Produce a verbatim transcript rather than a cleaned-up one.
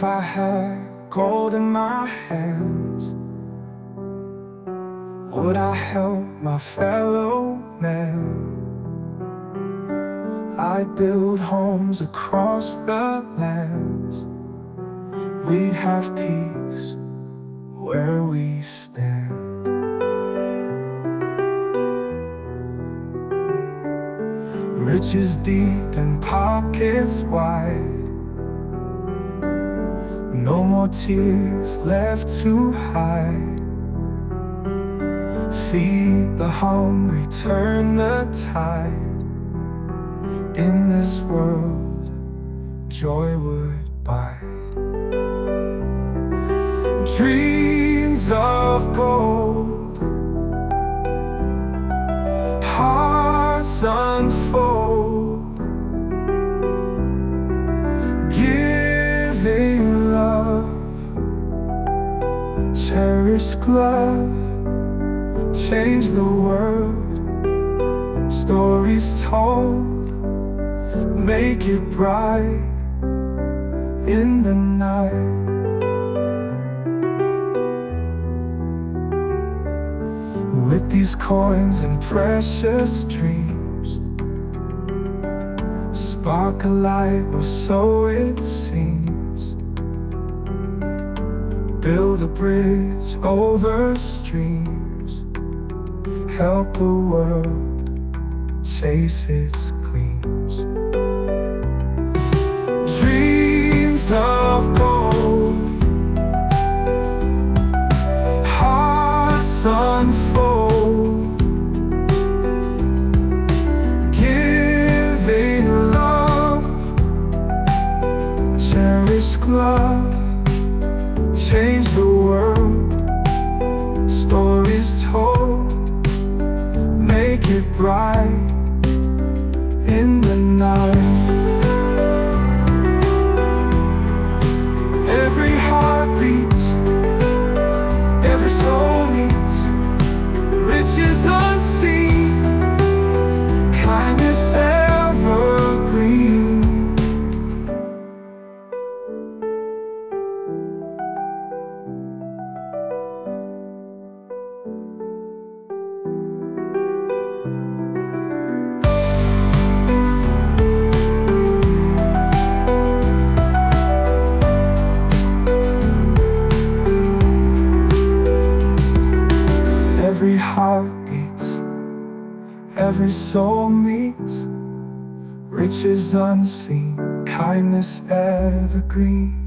If I had gold in my hands, would I help my fellow man? I'd build homes across the lands. We'd have peace where we stand. Riches deep and pockets wide, no more tears left to hide. Feed the hungry, turn the tide. In this world, joy would bide. Dreams of gold, hearts unfold, giving love, cherished love, change the world. Stories told, make it bright in the night. With these coins and precious dreams, spark a light, or so it seems. Build a bridge over streams, help the world chase its gleams. Dreams of gold, hearts unfold, giving love, cherish love, change the world. Stories told, make it bright in the night. Every heart beats, every soul meets, riches unseen, kindness evergreen. Every heart beats, every soul meets, riches unseen, kindness evergreen.